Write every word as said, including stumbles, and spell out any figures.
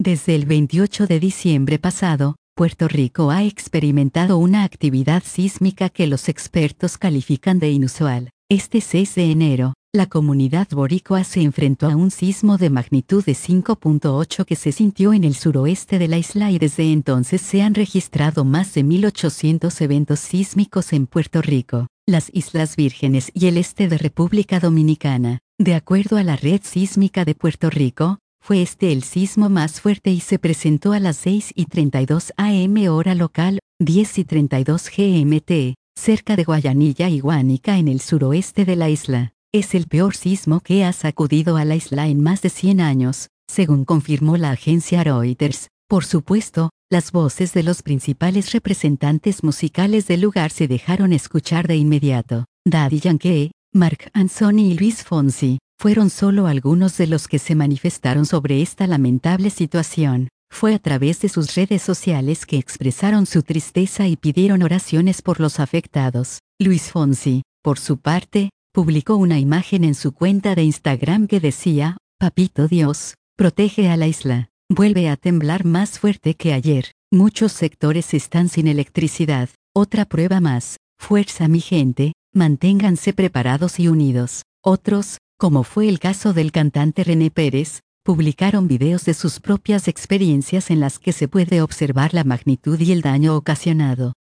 Desde el veintiocho de diciembre pasado, Puerto Rico ha experimentado una actividad sísmica que los expertos califican de inusual. Este seis de enero, la comunidad boricua se enfrentó a un sismo de magnitud de cinco punto ocho que se sintió en el suroeste de la isla y desde entonces se han registrado más de mil ochocientos eventos sísmicos en Puerto Rico, las Islas Vírgenes y el este de República Dominicana. De acuerdo a la Red Sísmica de Puerto Rico, fue este el sismo más fuerte y se presentó a las seis y treinta y dos a eme hora local, diez y treinta y dos ge eme te, cerca de Guayanilla y Guánica en el suroeste de la isla. Es el peor sismo que ha sacudido a la isla en más de cien años, según confirmó la agencia Reuters. Por supuesto, las voces de los principales representantes musicales del lugar se dejaron escuchar de inmediato. Daddy Yankee, Marc Anthony y Luis Fonsi fueron solo algunos de los que se manifestaron sobre esta lamentable situación. Fue a través de sus redes sociales que expresaron su tristeza y pidieron oraciones por los afectados. Luis Fonsi, por su parte, publicó una imagen en su cuenta de Instagram que decía: Papito Dios, protege a la isla. Vuelve a temblar más fuerte que ayer. Muchos sectores están sin electricidad. Otra prueba más. Fuerza mi gente, manténganse preparados y unidos. Otros, como fue el caso del cantante René Pérez, publicaron videos de sus propias experiencias en las que se puede observar la magnitud y el daño ocasionado.